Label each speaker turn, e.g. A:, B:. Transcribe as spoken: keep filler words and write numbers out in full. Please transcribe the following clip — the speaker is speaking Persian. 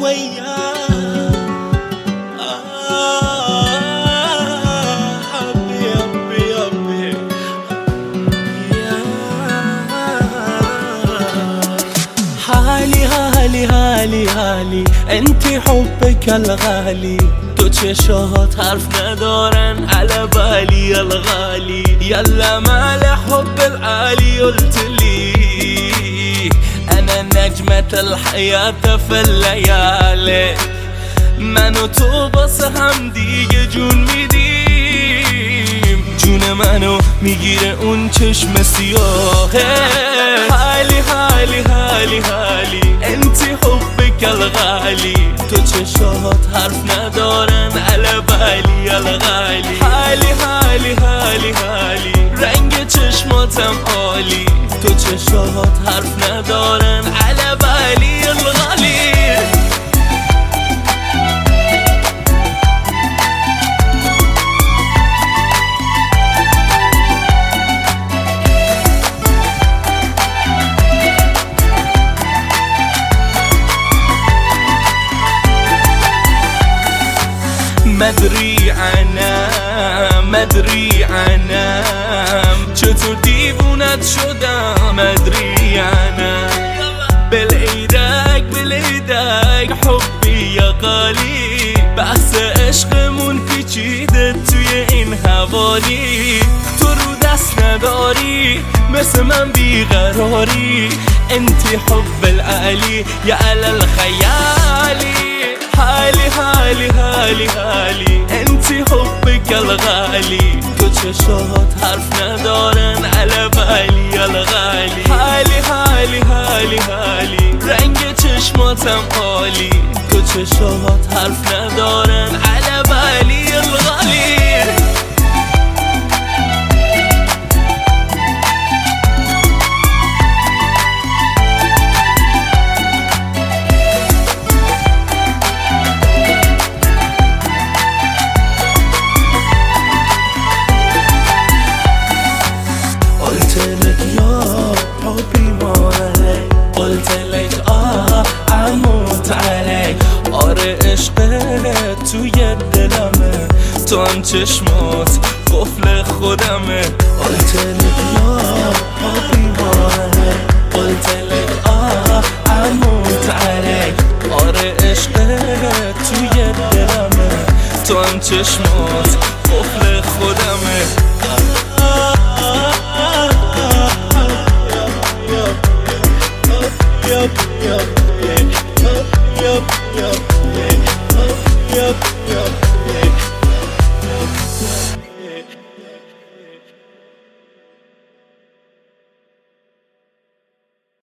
A: وياه آه حبي حبي حبي حالي حالي حالي حالي انتي حبك الغالي تو چشات حرف ندارن على بالي الغالي يلا مال حب العالي قلتلي انا نجمة الحياة في الليالي من و تو باسه هم دیگه جون میدیم جون منو میگیره اون چشم سیاهه حالی حالی حالی حالی انتی حبک الغالی تو چشات حرف ندارن على بالي الغالی حالی حالی حالی حالی رنگ چشماتم عالی تو چشات حرف ندارن على بالي الغالی مدری عنم مدری عنم چطور دیوونت شدم مدری عنم بالعیدک بالعیدک حبی یا غالی بحث عشقمون پیچیده توی این حوالی تو رو دست نداری مثل من بیقراری انتی حب العلی یا علی الخیالی حالی حالی حالی حالی انتی حبک الغالی تو چشات حرف ندارن على بالي الغالی حالی حالی حالی حالی رنگ چشماتم عالی تو چشات حرف ندارن على بالي الغالی قلتلك آه اموت عليك آره عشقت توی دلمه تو هم چشمات قفل خودمه قلتلك یا حبی ماله قلتلك آه اموت عليك آره عشقت توی دلمه تو هم چشمات قفل خودمه Yup, yup, yup, yup, yup, yup, yup, yup.